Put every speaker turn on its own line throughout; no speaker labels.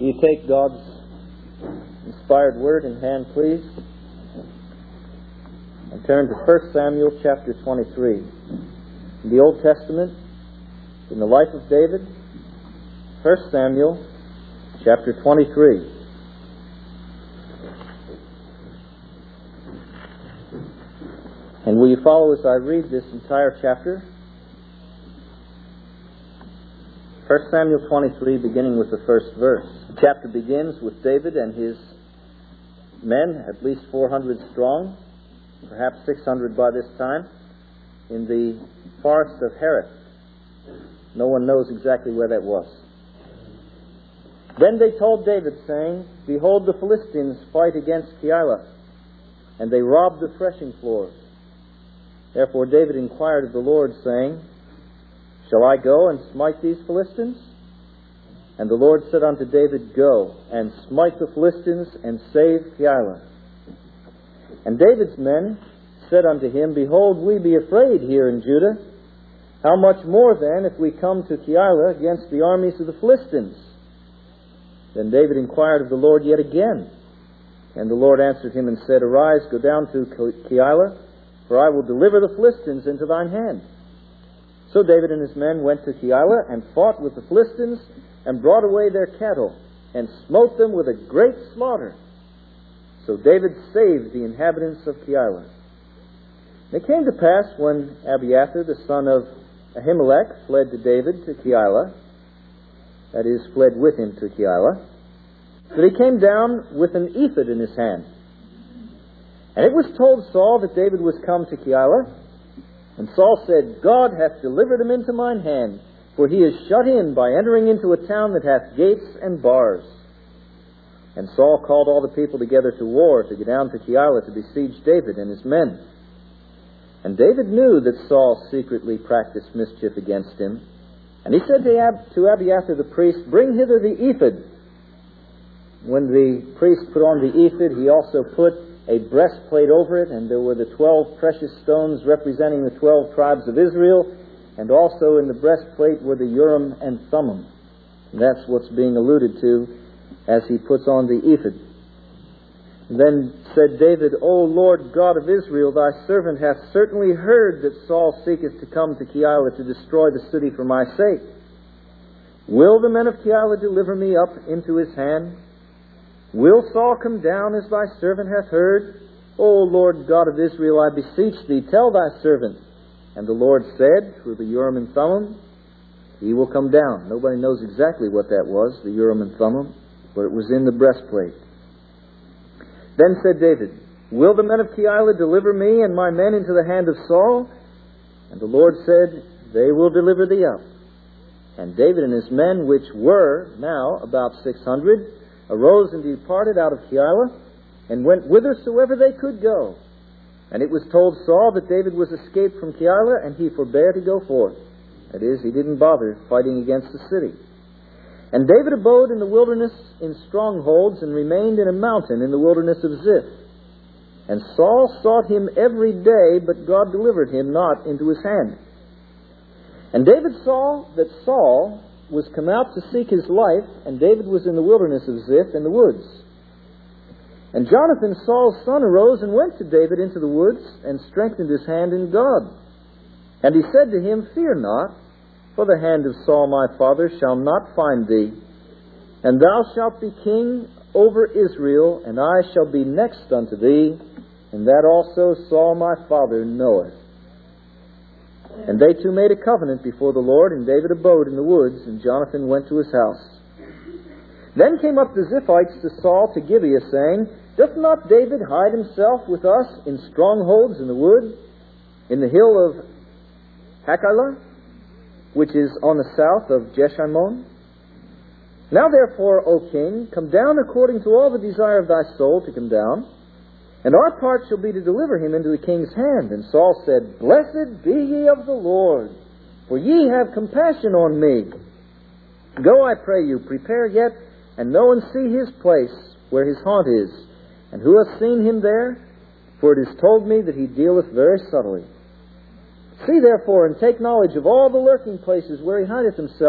You take God's inspired word in hand, please, and turn to 1 Samuel chapter 23. In the Old Testament, in the life of David, 1 Samuel chapter 23. And will you follow as I read this entire chapter? 1 Samuel 23, beginning with the first verse. The chapter begins with David and his men, at least 400 strong, perhaps 600 by this time, in the forest of Hereth. No one knows exactly where that was. Then they told David, saying, Behold, the Philistines fight against Keilah, and they rob the threshing floors. Therefore David inquired of the Lord, saying, Shall I go and smite these Philistines? And the Lord said unto David, Go, and smite the Philistines, and save Keilah. And David's men said unto him, Behold, we be afraid here in Judah. How much more then if we come to Keilah against the armies of the Philistines? Then David inquired of the Lord yet again. And the Lord answered him and said, Arise, go down to Keilah, for I will deliver the Philistines into thine hand. So David and his men went to Keilah, and fought with the Philistines, and brought away their cattle, and smote them with a great slaughter. So David saved the inhabitants of Keilah. It came to pass, when Abiathar, the son of Ahimelech, fled to David to Keilah, that is, fled with him to Keilah, that he came down with an ephod in his hand. And it was told Saul that David was come to Keilah. And Saul said, God hath delivered him into mine hand, for he is shut in by entering into a town that hath gates and bars. And Saul called all the people together to war, to go down to Keilah to besiege David and his men. And David knew that Saul secretly practiced mischief against him. And he said to Abiathar the priest, Bring hither the ephod. When the priest put on the ephod, he also put a breastplate over it, and there were the 12 precious stones representing the 12 tribes of Israel, and also in the breastplate were the Urim and Thummim. And that's what's being alluded to as he puts on the ephod. Then said David, O Lord God of Israel, thy servant hath certainly heard that Saul seeketh to come to Keilah to destroy the city for my sake. Will the men of Keilah deliver me up into his hand? Will Saul come down as thy servant hath heard? O Lord God of Israel, I beseech thee, tell thy servant. And the Lord said, through the Urim and Thummim, he will come down. Nobody knows exactly what that was, the Urim and Thummim, but it was in the breastplate. Then said David, Will the men of Keilah deliver me and my men into the hand of Saul? And the Lord said, They will deliver thee up. And David and his men, which were now about 600, arose and departed out of Keilah, and went whithersoever they could go. And it was told Saul that David was escaped from Keilah, and he forbare to go forth. That is, he didn't bother fighting against the city. And David abode in the wilderness in strongholds, and remained in a mountain in the wilderness of Ziph. And Saul sought him every day, but God delivered him not into his hand. And David saw that Saul was come out to seek his life, and David was in the wilderness of Ziph in the woods. And Jonathan, Saul's son, arose and went to David into the woods, and strengthened his hand in God. And he said to him, Fear not, for the hand of Saul my father shall not find thee. And thou shalt be king over Israel, and I shall be next unto thee, and that also Saul my father knoweth. And they two made a covenant before the Lord, and David abode in the woods, and Jonathan went to his house. Then came up the Ziphites to Saul to Gibeah, saying, Doth not David hide himself with us in strongholds in the wood, in the hill of Hachilah, which is on the south of Jeshimon? Now therefore, O king, come down according to all the desire of thy soul to come down, and our part shall be to deliver him into the king's hand. And Saul said, Blessed be ye of the Lord, for ye have compassion on me. Go, I pray you, prepare yet, and know and see his place, where his haunt is. And who hath seen him there? For it is told me that he dealeth very subtly. See therefore, and take knowledge of all the lurking places where he hideth himself,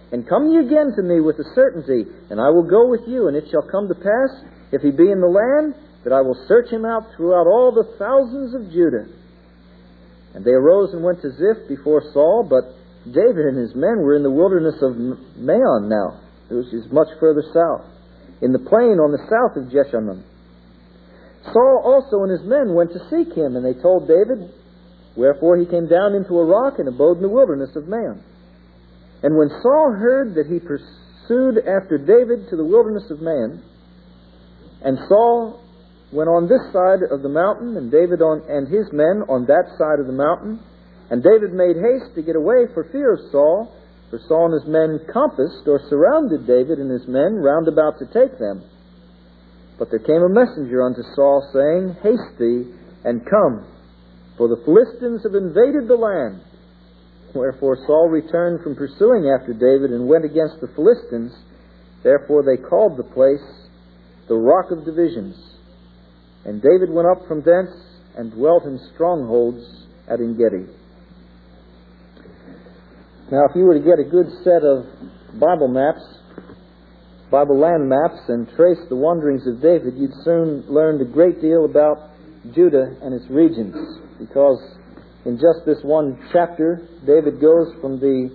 And come ye again to me with a certainty, and I will go with you, and it shall come to pass, if he be in the land, that I will search him out throughout all the thousands of Judah. And they arose and went to Ziph before Saul, but David and his men were in the wilderness of Maon now, which is much further south, in the plain on the south of Jeshimon. Saul also and his men went to seek him, and they told David, wherefore he came down into a rock and abode in the wilderness of Maon. And when Saul heard that he pursued after David to the wilderness of Maon, and Saul went on this side of the mountain, and David and his men on that side of the mountain, and David made haste to get away for fear of Saul, for Saul and his men compassed or surrounded David and his men round about to take them. But there came a messenger unto Saul, saying, Haste thee, and come, for the Philistines have invaded the land. Wherefore Saul returned from pursuing after David, and went against the Philistines. Therefore they called the place the Rock of Divisions. And David went up from thence, and dwelt in strongholds at En-gedi. Now, if you were to get a good set of Bible maps, Bible land maps, and trace the wanderings of David, you'd soon learn a great deal about Judah and its regions, because in just this one chapter, David goes from the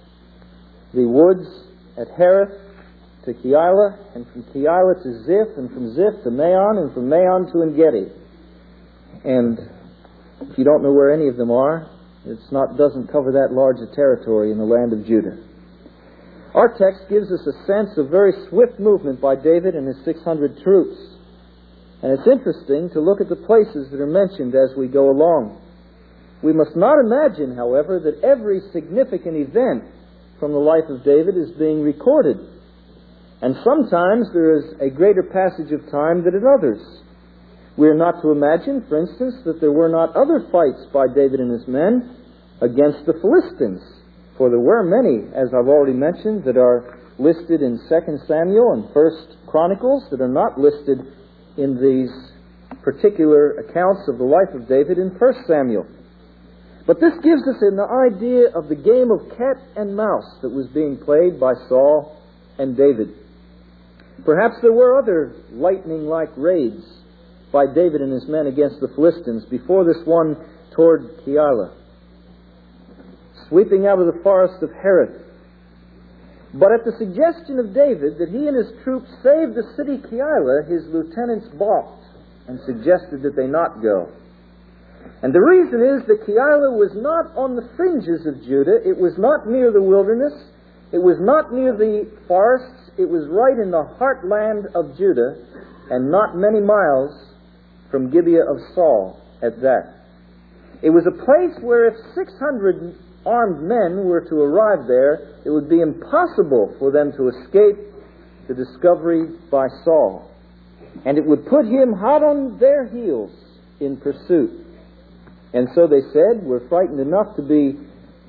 woods at Hereth to Keilah, and from Keilah to Ziph, and from Ziph to Maon, and from Maon to En-gedi. And if you don't know where any of them are, doesn't cover that large a territory in the land of Judah. Our text gives us a sense of very swift movement by David and his 600 troops. And it's interesting to look at the places that are mentioned as we go along. We must not imagine, however, that every significant event from the life of David is being recorded. And sometimes there is a greater passage of time than in others. We are not to imagine, for instance, that there were not other fights by David and his men against the Philistines. For there were many, as I've already mentioned, that are listed in 2 Samuel and 1 Chronicles, that are not listed in these particular accounts of the life of David in 1 Samuel. But this gives us an idea of the game of cat and mouse that was being played by Saul and David. Perhaps there were other lightning-like raids by David and his men against the Philistines before this one toward Keilah, sweeping out of the forest of Hereth. But at the suggestion of David that he and his troops save the city Keilah, his lieutenants balked and suggested that they not go. And the reason is that Keilah was not on the fringes of Judah. It was not near the wilderness. It was not near the forests. It was right in the heartland of Judah, and not many miles from Gibeah of Saul at that. It was a place where if 600 armed men were to arrive there, it would be impossible for them to escape the discovery by Saul. And it would put him hot on their heels in pursuit. And so they said, we're frightened enough to be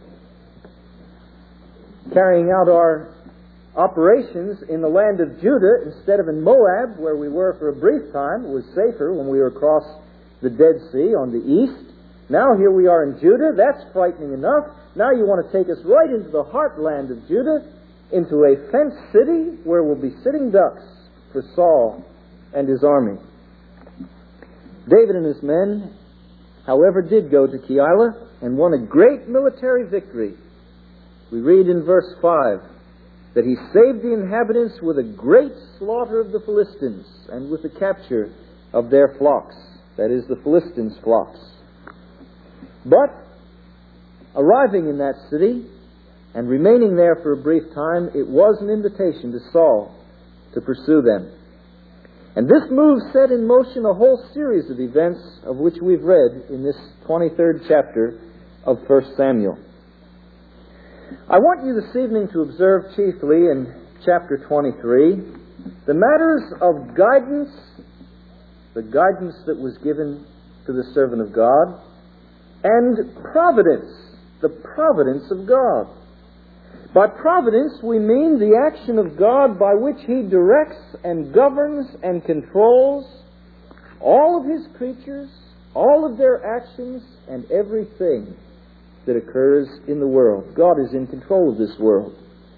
carrying out our operations in the land of Judah instead of in Moab, where we were for a brief time. It was safer when we were across the Dead Sea on the east. Now here we are in Judah. That's frightening enough. Now you want to take us right into the heartland of Judah, into a fenced city where we'll be sitting ducks for Saul and his army. David and his men, however, did go to Keilah and won a great military victory. We read in verse 5 that he saved the inhabitants with a great slaughter of the Philistines and with the capture of their flocks, that is, the Philistines' flocks. But, arriving in that city and remaining there for a brief time, it was an invitation to Saul to pursue them. And this move set in motion a whole series of events of which we've read in this 23rd chapter of 1 Samuel. I want you this evening to observe chiefly in chapter 23 the matters of guidance, the guidance that was given to the servant of God, and providence, the providence of God. By providence we mean the action of God by which He directs and governs and controls all of His creatures, all of their actions, and everything that occurs in the world. God is in control of this world.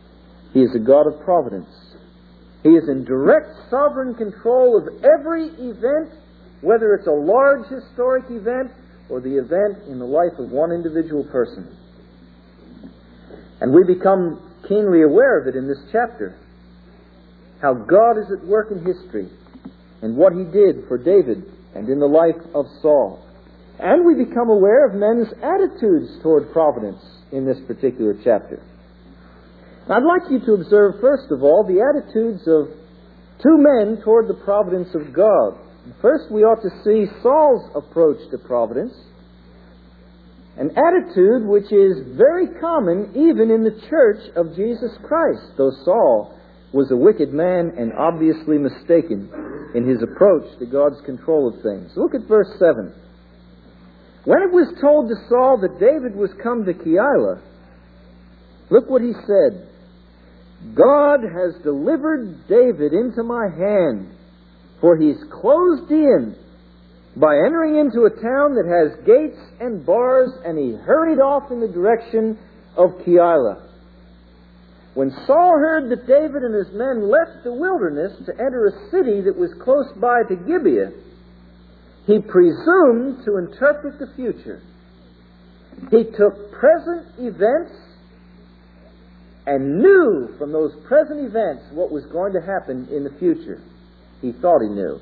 He is a God of providence. He is in direct sovereign control of every event, whether it's a large historic event or the event in the life of one individual person. And we become keenly aware of it in this chapter, how God is at work in history and what He did for David and in the life of Saul. And we become aware of men's attitudes toward providence in this particular chapter. I'd like you to observe, first of all, the attitudes of two men toward the providence of God. First, we ought to see Saul's approach to providence, an attitude which is very common even in the church of Jesus Christ, though Saul was a wicked man and obviously mistaken in his approach to God's control of things. Look at verse 7. When it was told to Saul that David was come to Keilah, look what he said. God has delivered David into my hand, for he's closed in by entering into a town that has gates and bars, and he hurried off in the direction of Keilah. When Saul heard that David and his men left the wilderness to enter a city that was close by to Gibeah, he presumed to interpret the future. He took present events and knew from those present events what was going to happen in the future. He thought he knew.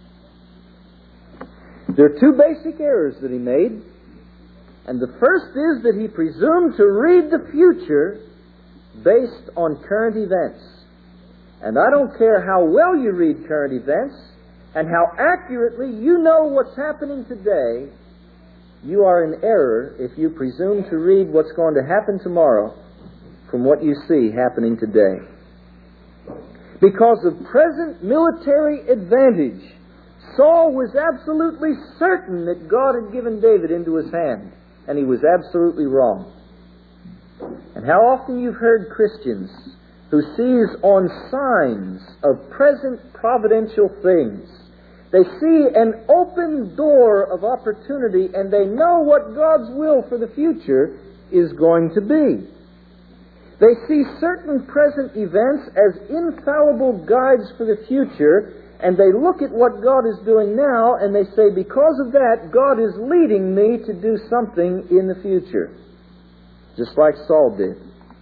There are two basic errors that he made. And the first is that he presumed to read the future based on current events. And I don't care how well you read current events and how accurately you know what's happening today, you are in error if you presume to read what's going to happen tomorrow from what you see happening today. Because of present military advantage, Saul was absolutely certain that God had given David into his hand, and he was absolutely wrong. And how often you've heard Christians who seize on signs of present providential things. They see an open door of opportunity, and they know what God's will for the future is going to be. They see certain present events as infallible guides for the future, and they look at what God is doing now, and they say, because of that, God is leading me to do something in the future. Just like Saul did.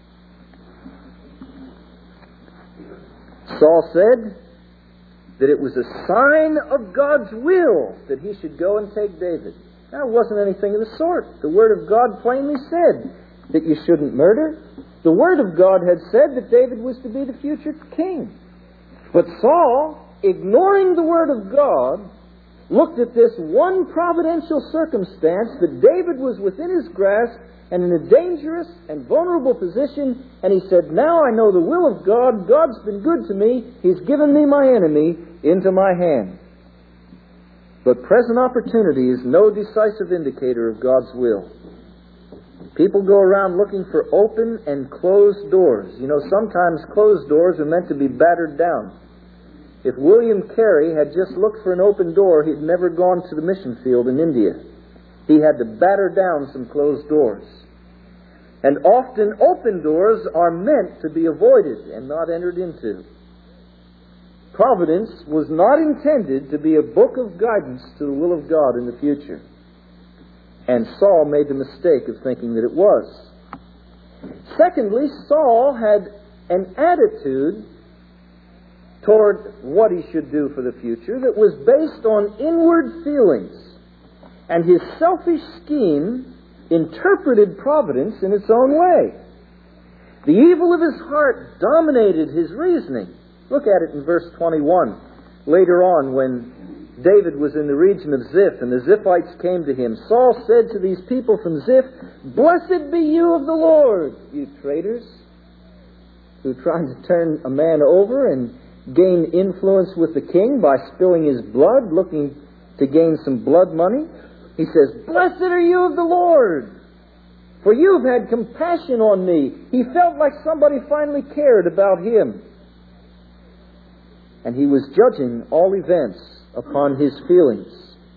Saul said that it was a sign of God's will that he should go and take David. Now, it wasn't anything of the sort. The Word of God plainly said that you shouldn't murder. The Word of God had said that David was to be the future king. But Saul, ignoring the Word of God, looked at this one providential circumstance that David was within his grasp and in a dangerous and vulnerable position, and he said, now I know the will of God. God's been good to me. He's given me my enemy into my hand. But present opportunity is no decisive indicator of God's will. People go around looking for open and closed doors. You know, sometimes closed doors are meant to be battered down. If William Carey had just looked for an open door, he'd never gone to the mission field in India. He had to batter down some closed doors. And often open doors are meant to be avoided and not entered into. Providence was not intended to be a book of guidance to the will of God in the future. And Saul made the mistake of thinking that it was. Secondly, Saul had an attitude toward what he should do for the future that was based on inward feelings. And his selfish scheme interpreted providence in its own way. The evil of his heart dominated his reasoning. Look at it in verse 21. Later on, when David was in the region of Ziph, and the Ziphites came to him, Saul said to these people from Ziph, "Blessed be you of the Lord, you traitors, who tried to turn a man over and gain influence with the king by spilling his blood, looking to gain some blood money." He says, "Blessed are you of the Lord, for you've had compassion on me." He felt like somebody finally cared about him. And he was judging all events upon his feelings.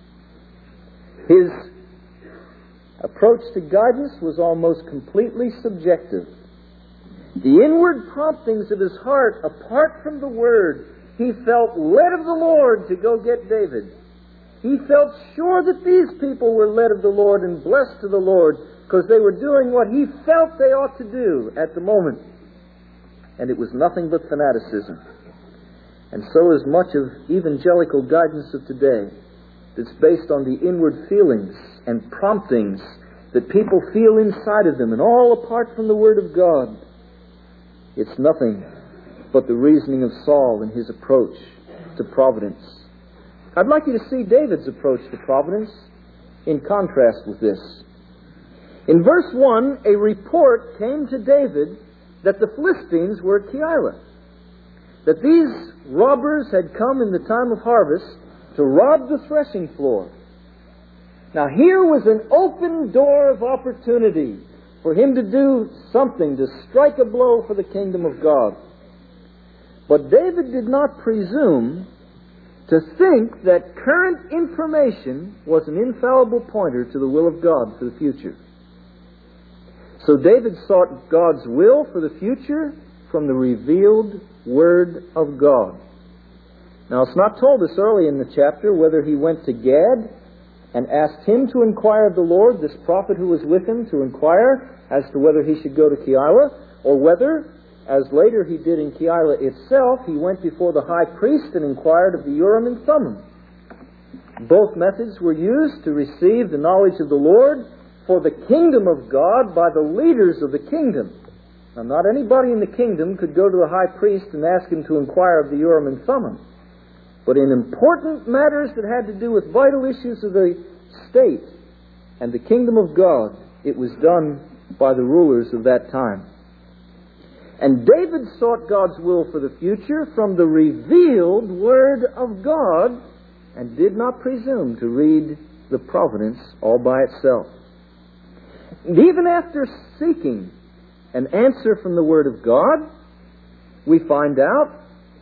His approach to guidance was almost completely subjective. The inward promptings of his heart, apart from the Word, he felt led of the Lord to go get David. He felt sure that these people were led of the Lord and blessed to the Lord because they were doing what he felt they ought to do at the moment. And it was nothing but fanaticism. And so is much of evangelical guidance of today that's based on the inward feelings and promptings that people feel inside of them and all apart from the Word of God. It's nothing but the reasoning of Saul and his approach to providence. I'd like you to see David's approach to providence in contrast with this. In verse 1, a report came to David that the Philistines were at Keilah, that these robbers had come in the time of harvest to rob the threshing floor. Now here was an open door of opportunity for him to do something, to strike a blow for the kingdom of God. But David did not presume to think that current information was an infallible pointer to the will of God for the future. So David sought God's will for the future from the revealed Word of God. Now, it's not told us early in the chapter whether he went to Gad and asked him to inquire of the Lord, this prophet who was with him, to inquire as to whether he should go to Keilah, or whether, as later he did in Keilah itself, he went before the high priest and inquired of the Urim and Thummim. Both methods were used to receive the knowledge of the Lord for the kingdom of God by the leaders of the kingdom. Now, not anybody in the kingdom could go to the high priest and ask him to inquire of the Urim and Thummim. But in important matters that had to do with vital issues of the state and the kingdom of God, it was done by the rulers of that time. And David sought God's will for the future from the revealed Word of God and did not presume to read the providence all by itself. And even after seeking an answer from the Word of God, we find out,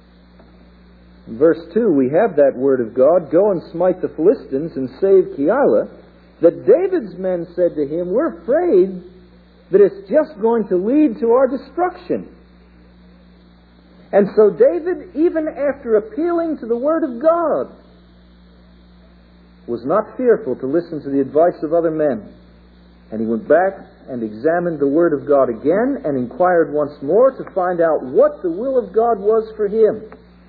in verse 2, we have that Word of God, go and smite the Philistines and save Keilah, that David's men said to him, we're afraid that it's just going to lead to our destruction. And so David, even after appealing to the Word of God, was not fearful to listen to the advice of other men. And he went back and examined the Word of God again and inquired once more to find out what the will of God was for him.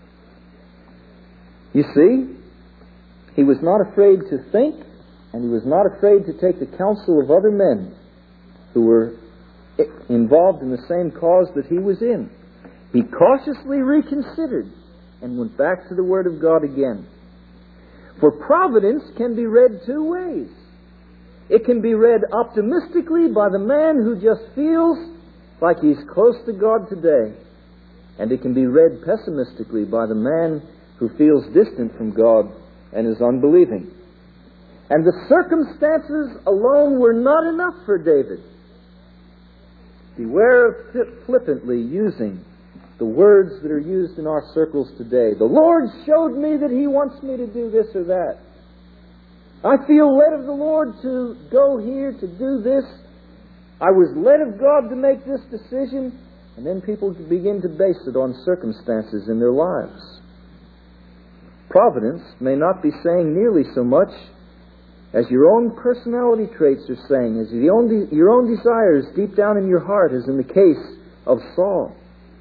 You see, he was not afraid to think, and he was not afraid to take the counsel of other men who were involved in the same cause that he was in. He cautiously reconsidered and went back to the Word of God again. For providence can be read two ways. It can be read optimistically by the man who just feels like he's close to God today. And it can be read pessimistically by the man who feels distant from God and is unbelieving. And the circumstances alone were not enough for David. Beware of flippantly using the words that are used in our circles today. The Lord showed me that He wants me to do this or that. I feel led of the Lord to go here, to do this. I was led of God to make this decision. And then people begin to base it on circumstances in their lives. Providence may not be saying nearly so much as your own personality traits are saying, as your own desires deep down in your heart, as in the case of Saul.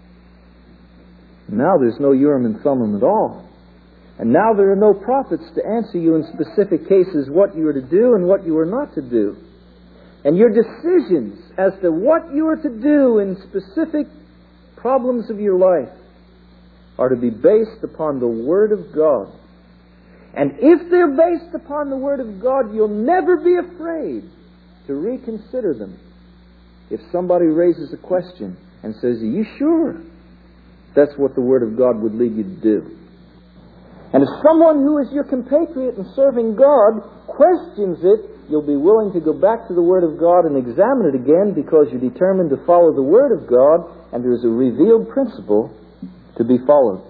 Now there's no Urim and Thummim at all. And now there are no prophets to answer you in specific cases what you are to do and what you are not to do. And your decisions as to what you are to do in specific problems of your life are to be based upon the Word of God. And if they're based upon the Word of God, you'll never be afraid to reconsider them. If somebody raises a question and says, are you sure? That's what the Word of God would lead you to do. And if someone who is your compatriot in serving God questions it, you'll be willing to go back to the Word of God and examine it again because you're determined to follow the Word of God, and there is a revealed principle to be followed.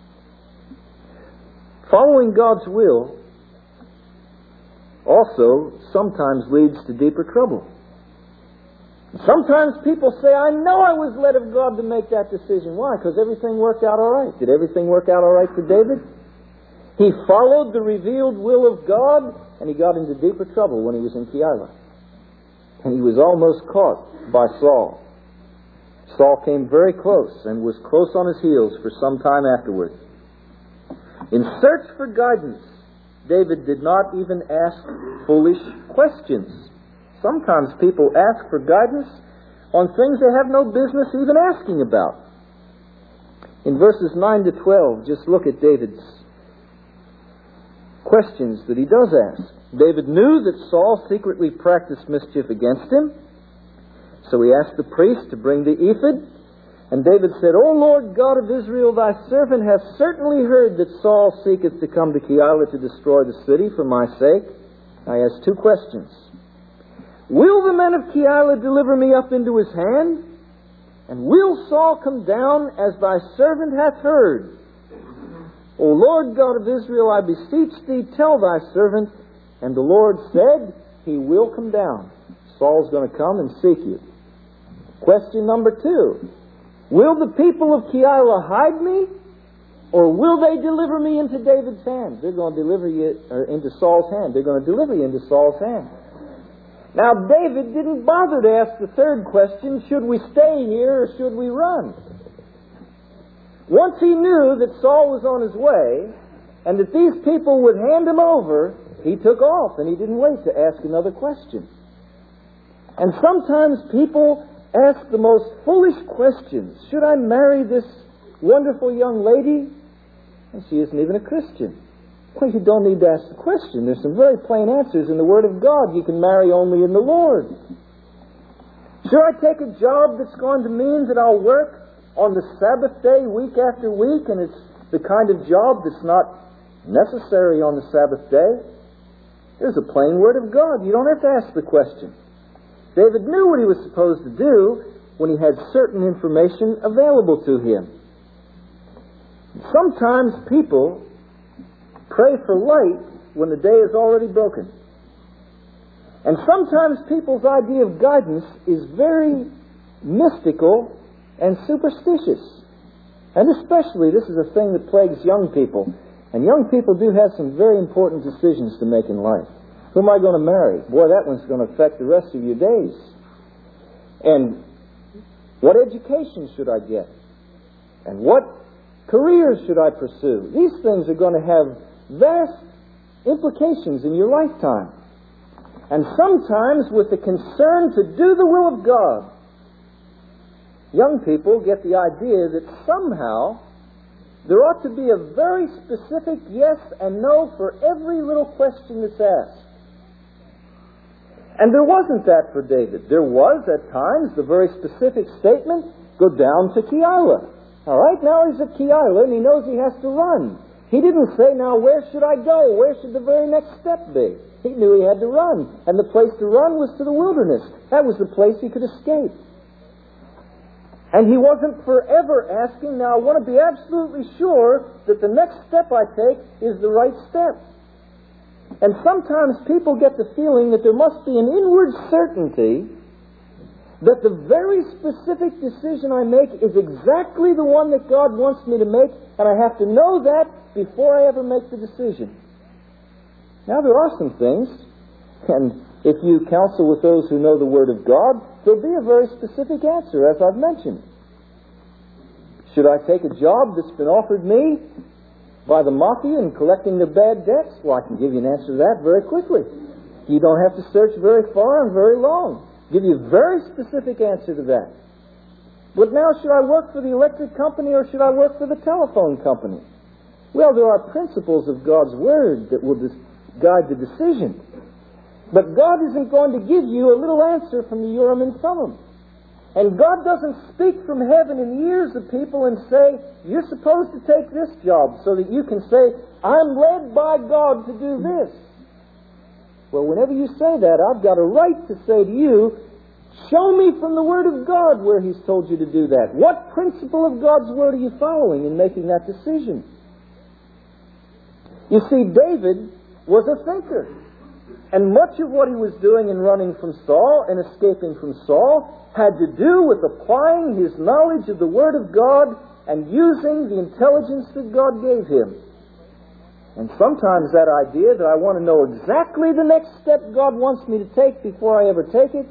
Following God's will also sometimes leads to deeper trouble. Sometimes people say, I know I was led of God to make that decision. Why? Because everything worked out all right. Did everything work out all right for David? He followed the revealed will of God, and he got into deeper trouble when he was in Keilah. And he was almost caught by Saul. Saul came very close and was close on his heels for some time afterward. In search for guidance, David did not even ask foolish questions. Sometimes people ask for guidance on things they have no business even asking about. In verses 9 to 12, just look at David's questions that he does ask. David knew that Saul secretly practiced mischief against him, so he asked the priest to bring the ephod. And David said, O Lord God of Israel, thy servant hath certainly heard that Saul seeketh to come to Keilah to destroy the city for my sake. I ask two questions. Will the men of Keilah deliver me up into his hand? And will Saul come down as thy servant hath heard? O Lord God of Israel, I beseech thee, tell thy servant. And the Lord said, he will come down. Saul's going to come and seek you. Question number 2. Will the people of Keilah hide me? Or will they deliver me into David's hand? They're going to deliver you into Saul's hand. They're going to deliver you into Saul's hand. Now, David didn't bother to ask the third question, should we stay here or should we run? Once he knew that Saul was on his way and that these people would hand him over, he took off and he didn't wait to ask another question. And sometimes people ask the most foolish questions. Should I marry this wonderful young lady? And she isn't even a Christian. Well, you don't need to ask the question. There's some very plain answers in the Word of God. You can marry only in the Lord. Should I take a job that's going to mean that I'll work on the Sabbath day week after week, and it's the kind of job that's not necessary on the Sabbath day? There's a plain Word of God. You don't have to ask the question. David knew what he was supposed to do when he had certain information available to him. Sometimes people pray for light when the day is already broken. And sometimes people's idea of guidance is very mystical and superstitious. And especially, this is a thing that plagues young people. And young people do have some very important decisions to make in life. Who am I going to marry? Boy, that one's going to affect the rest of your days. And what education should I get? And what careers should I pursue? These things are going to have vast implications in your lifetime. And sometimes with the concern to do the will of God, young people get the idea that somehow there ought to be a very specific yes and no for every little question that's asked. And there wasn't that for David. There was, at times, the very specific statement, go down to Keilah. All right, now he's at Keilah and he knows he has to run. He didn't say, now where should I go? Where should the very next step be? He knew he had to run. And the place to run was to the wilderness. That was the place he could escape. And he wasn't forever asking, now I want to be absolutely sure that the next step I take is the right step. And sometimes people get the feeling that there must be an inward certainty that the very specific decision I make is exactly the one that God wants me to make, and I have to know that before I ever make the decision. Now, there are some things, and if you counsel with those who know the Word of God, there'll be a very specific answer, as I've mentioned. Should I take a job that's been offered me by the mafia and collecting their bad debts? Well, I can give you an answer to that very quickly. You don't have to search very far and very long. Give you a very specific answer to that. But now, should I work for the electric company or should I work for the telephone company? Well, there are principles of God's Word that will guide the decision. But God isn't going to give you a little answer from the Urim and Thummim. And God doesn't speak from heaven in the ears of people and say, you're supposed to take this job, so that you can say, I'm led by God to do this. Well, whenever you say that, I've got a right to say to you, show me from the Word of God where He's told you to do that. What principle of God's Word are you following in making that decision? You see, David was a thinker. And much of what he was doing in running from Saul and escaping from Saul had to do with applying his knowledge of the Word of God and using the intelligence that God gave him. And sometimes that idea that I want to know exactly the next step God wants me to take before I ever take it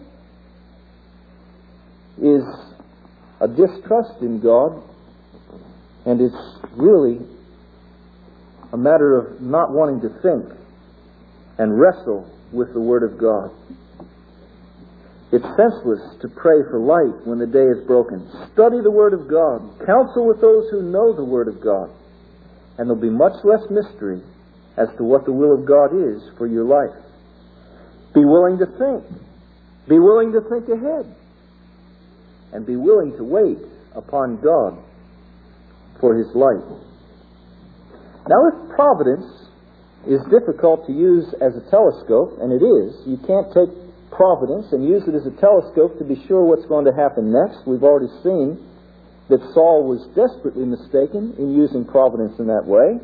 is a distrust in God, and it's really a matter of not wanting to think and wrestle with the Word of God. It's senseless to pray for light when the day is broken. Study the Word of God. Counsel with those who know the Word of God. And there'll be much less mystery as to what the will of God is for your life. Be willing to think. Be willing to think ahead. And be willing to wait upon God for His light. Now, if providence is difficult to use as a telescope, and it is, you can't take providence and use it as a telescope to be sure what's going to happen next. We've already seen that Saul was desperately mistaken in using providence in that way.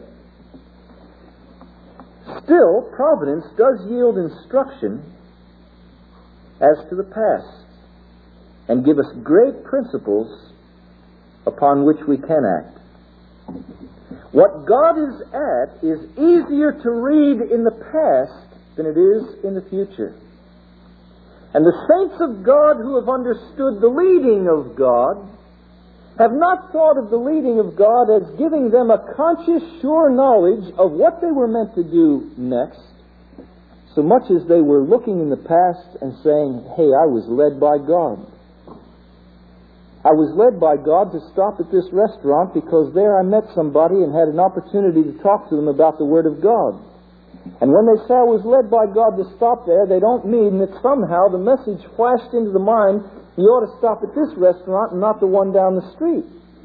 Still, providence does yield instruction as to the past and give us great principles upon which we can act. What God is at is easier to read in the past than it is in the future. And the saints of God who have understood the leading of God have not thought of the leading of God as giving them a conscious, sure knowledge of what they were meant to do next, so much as they were looking in the past and saying, hey, I was led by God. I was led by God to stop at this restaurant because there I met somebody and had an opportunity to talk to them about the Word of God. And when they say I was led by God to stop there, they don't mean that somehow the message flashed into the mind, you ought to stop at this restaurant and not the one down the street.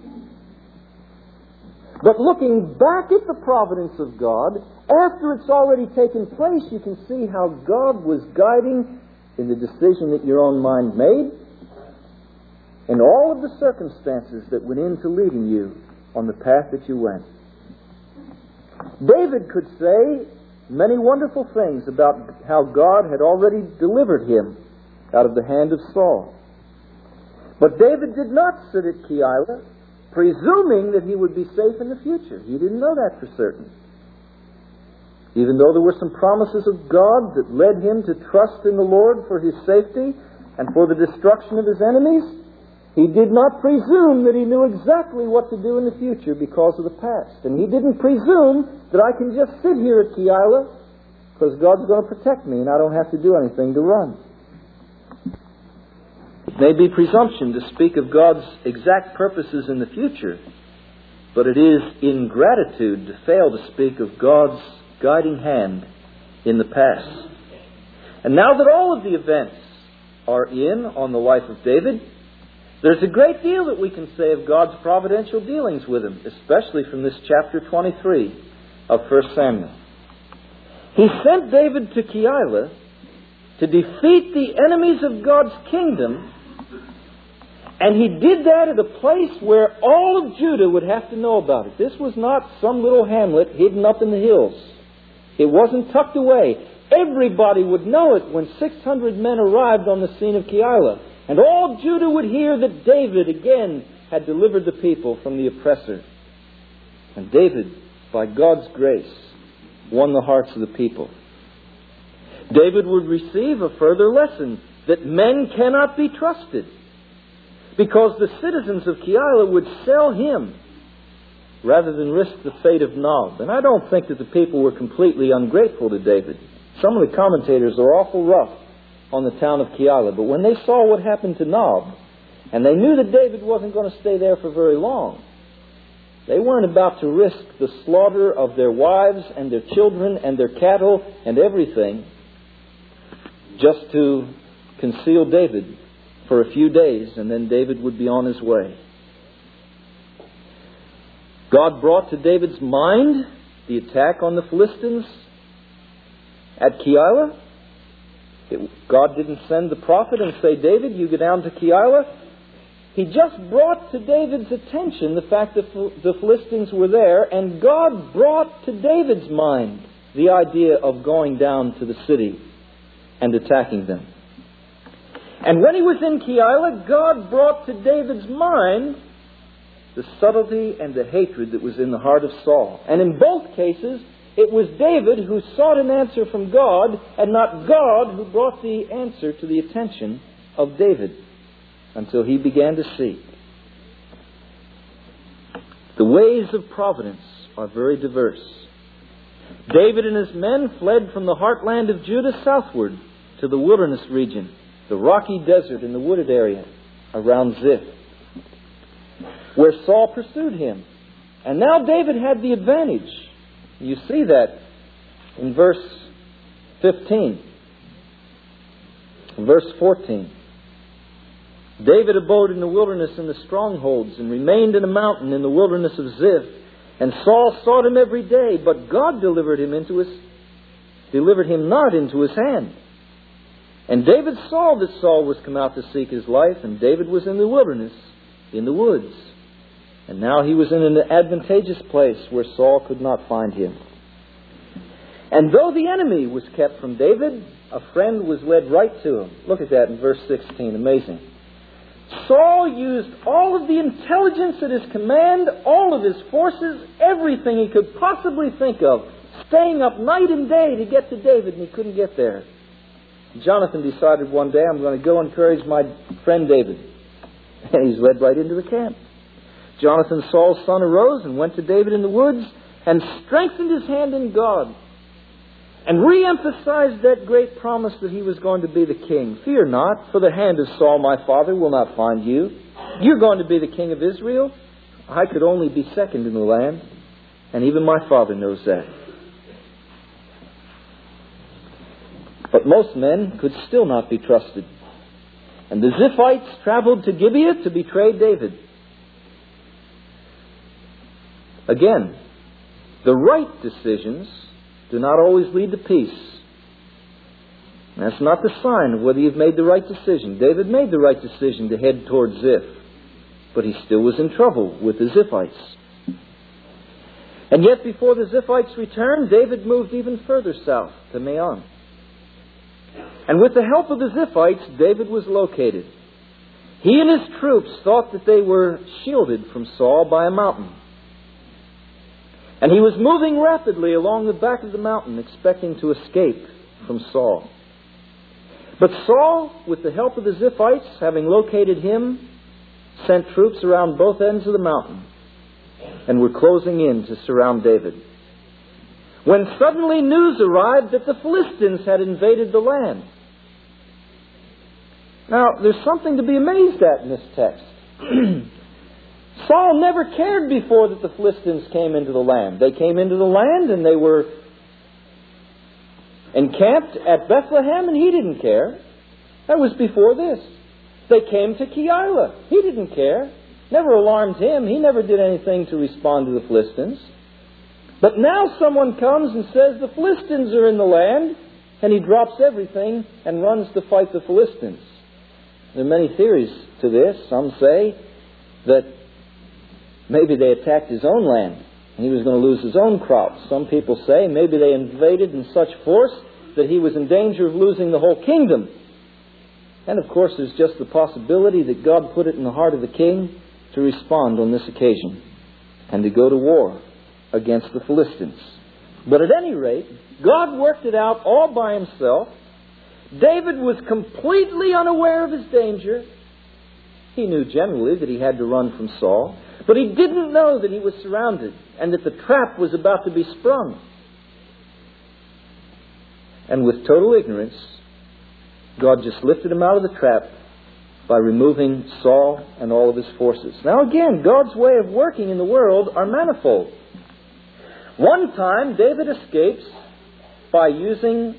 But looking back at the providence of God, after it's already taken place, you can see how God was guiding in the decision that your own mind made, and all of the circumstances that went into leading you on the path that you went. David could say many wonderful things about how God had already delivered him out of the hand of Saul. But David did not sit at Keilah presuming that he would be safe in the future. He didn't know that for certain. Even though there were some promises of God that led him to trust in the Lord for his safety and for the destruction of his enemies, he did not presume that he knew exactly what to do in the future because of the past. And he didn't presume that I can just sit here at Keilah because God's going to protect me and I don't have to do anything to run. It may be presumption to speak of God's exact purposes in the future, but it is ingratitude to fail to speak of God's guiding hand in the past. And now that all of the events are in on the life of David, there's a great deal that we can say of God's providential dealings with him, especially from this chapter 23 of 1 Samuel. He sent David to Keilah to defeat the enemies of God's kingdom, and he did that at a place where all of Judah would have to know about it. This was not some little hamlet hidden up in the hills. It wasn't tucked away. Everybody would know it when 600 men arrived on the scene of Keilah. And all Judah would hear that David again had delivered the people from the oppressor. And David, by God's grace, won the hearts of the people. David would receive a further lesson that men cannot be trusted, because the citizens of Keilah would sell him rather than risk the fate of Nob. And I don't think that the people were completely ungrateful to David. Some of the commentators are awful rough on the town of Keilah, but when they saw what happened to Nob, and they knew that David wasn't going to stay there for very long, they weren't about to risk the slaughter of their wives and their children and their cattle and everything just to conceal David for a few days, and then David would be on his way. God brought to David's mind the attack on the Philistines at Keilah. God didn't send the prophet and say, David, you go down to Keilah. He just brought to David's attention the fact that the Philistines were there, and God brought to David's mind the idea of going down to the city and attacking them. And when he was in Keilah, God brought to David's mind the subtlety and the hatred that was in the heart of Saul. And in both cases, it was David who sought an answer from God, and not God who brought the answer to the attention of David, until he began to see. The ways of providence are very diverse. David and his men fled from the heartland of Judah southward to the wilderness region, the rocky desert in the wooded area around Ziph, where Saul pursued him. And now David had the advantage. You see that in verse 15. In verse 14. David abode in the wilderness in the strongholds, and remained in a mountain in the wilderness of Ziph. And Saul sought him every day, but God delivered him not into his hand. And David saw that Saul was come out to seek his life, and David was in the wilderness, in the woods. And now he was in an advantageous place where Saul could not find him. And though the enemy was kept from David, a friend was led right to him. Look at that in verse 16. Amazing. Saul used all of the intelligence at his command, all of his forces, everything he could possibly think of, staying up night and day to get to David, and he couldn't get there. Jonathan decided one day, I'm going to go encourage my friend David. And he's led right into the camp. Jonathan, Saul's son, arose and went to David in the woods and strengthened his hand in God and re-emphasized that great promise that he was going to be the king. Fear not, for the hand of Saul my father will not find you. You're going to be the king of Israel. I could only be second in the land, and even my father knows that. But most men could still not be trusted. And the Ziphites traveled to Gibeah to betray David. Again, the right decisions do not always lead to peace. That's not the sign of whether you've made the right decision. David made the right decision to head towards Ziph, but he still was in trouble with the Ziphites. And yet before the Ziphites returned, David moved even further south to Maon. And with the help of the Ziphites, David was located. He and his troops thought that they were shielded from Saul by a mountain. And he was moving rapidly along the back of the mountain, expecting to escape from Saul. But Saul, with the help of the Ziphites, having located him, sent troops around both ends of the mountain and were closing in to surround David. When suddenly news arrived that the Philistines had invaded the land. Now, there's something to be amazed at in this text. Saul never cared before that the Philistines came into the land. They came into the land and they were encamped at Bethlehem, and he didn't care. That was before this. They came to Keilah. He didn't care. Never alarmed him. He never did anything to respond to the Philistines. But now someone comes and says the Philistines are in the land, and he drops everything and runs to fight the Philistines. There are many theories to this. Some say that maybe they attacked his own land and he was going to lose his own crops. Some people say maybe they invaded in such force that he was in danger of losing the whole kingdom. And of course there's just the possibility that God put it in the heart of the king to respond on this occasion and to go to war against the Philistines. But at any rate, God worked it out all by himself. David was completely unaware of his danger. He knew generally that he had to run from Saul, but he didn't know that he was surrounded and that the trap was about to be sprung. And with total ignorance, God just lifted him out of the trap by removing Saul and all of his forces. Now again, God's way of working in the world are manifold. One time, David escapes by using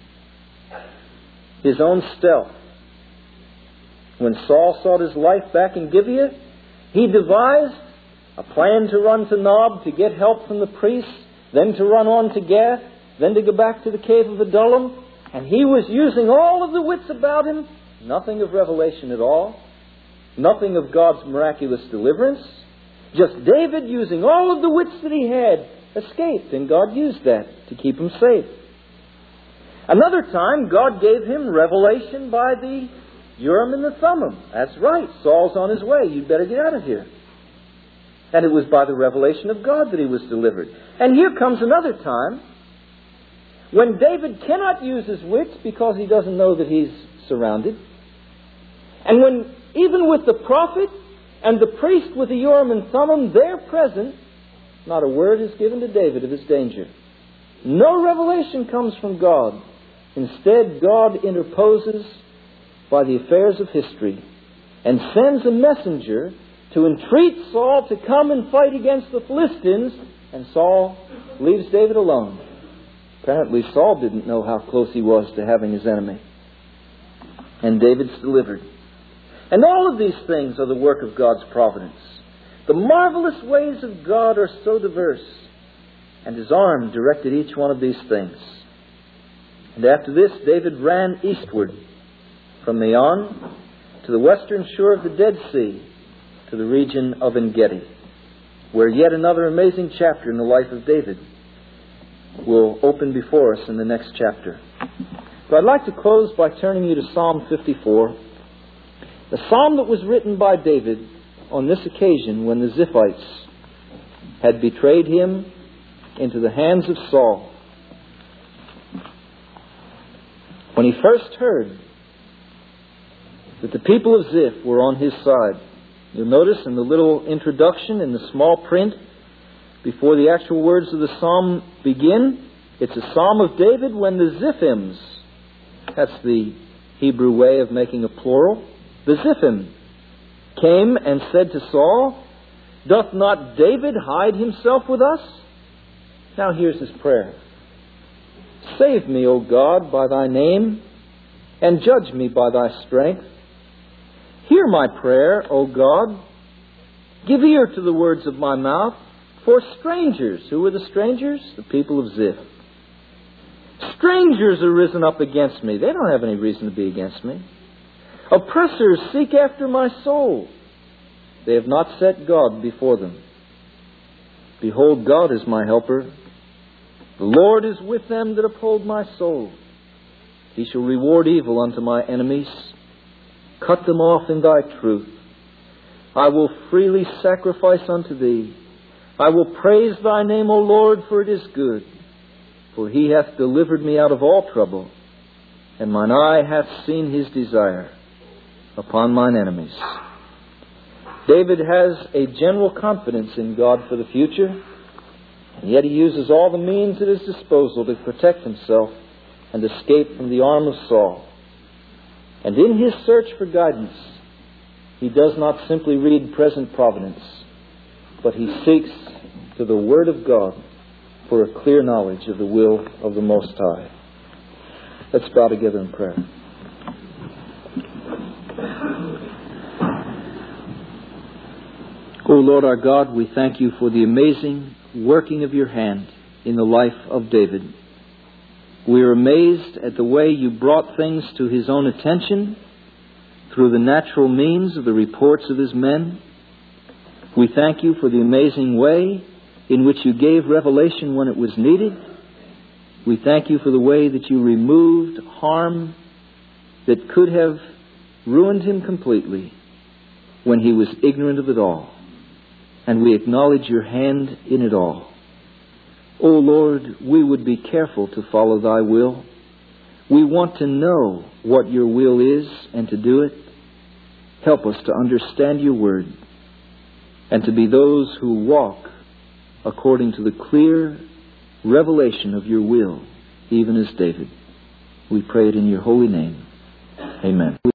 his own stealth. When Saul sought his life back in Gibeah, he devised a plan to run to Nob to get help from the priests, then to run on to Gath, then to go back to the cave of Adullam. And he was using all of the wits about him, nothing of revelation at all, nothing of God's miraculous deliverance. Just David, using all of the wits that he had, escaped, and God used that to keep him safe. Another time, God gave him revelation by the Urim and the Thummim. That's right, Saul's on his way. You'd better get out of here. And it was by the revelation of God that he was delivered. And here comes another time when David cannot use his wits because he doesn't know that he's surrounded. And when, even with the prophet and the priest with the Urim and Thummim, they're present, not a word is given to David of his danger. No revelation comes from God. Instead, God interposes by the affairs of history and sends a messenger to entreat Saul to come and fight against the Philistines, and Saul leaves David alone. Apparently Saul didn't know how close he was to having his enemy. And David's delivered. And all of these things are the work of God's providence. The marvelous ways of God are so diverse, and His arm directed each one of these things. And after this, David ran eastward from Maon to the western shore of the Dead Sea, to the region of En-Gedi, where yet another amazing chapter in the life of David will open before us in the next chapter. But I'd like to close by turning you to Psalm 54, the psalm that was written by David on this occasion when the Ziphites had betrayed him into the hands of Saul. When he first heard that the people of Ziph were on his side. You'll notice in the little introduction, in the small print, before the actual words of the psalm begin, it's a psalm of David when the Ziphims, that's the Hebrew way of making a plural, the Ziphim came and said to Saul, "Doth not David hide himself with us?" Now here's his prayer. "Save me, O God, by thy name, and judge me by thy strength. Hear my prayer, O God. Give ear to the words of my mouth. For strangers," who were the strangers? The people of Ziph. "Strangers are risen up against me." They don't have any reason to be against me. "Oppressors seek after my soul." They have not set God before them. "Behold, God is my helper. The Lord is with them that uphold my soul. He shall reward evil unto my enemies. Cut them off in thy truth. I will freely sacrifice unto thee. I will praise thy name, O Lord, for it is good. For he hath delivered me out of all trouble, and mine eye hath seen his desire upon mine enemies." David has a general confidence in God for the future, and yet he uses all the means at his disposal to protect himself and escape from the arm of Saul. And in his search for guidance, he does not simply read present providence, but he seeks to the Word of God for a clear knowledge of the will of the Most High. Let's bow together in prayer. O Lord our God, we thank you for the amazing working of your hand in the life of David. We are amazed at the way you brought things to his own attention through the natural means of the reports of his men. We thank you for the amazing way in which you gave revelation when it was needed. We thank you for the way that you removed harm that could have ruined him completely when he was ignorant of it all. And we acknowledge your hand in it all. O Lord, we would be careful to follow thy will. We want to know what your will is and to do it. Help us to understand your word and to be those who walk according to the clear revelation of your will, even as David. We pray it in your holy name. Amen.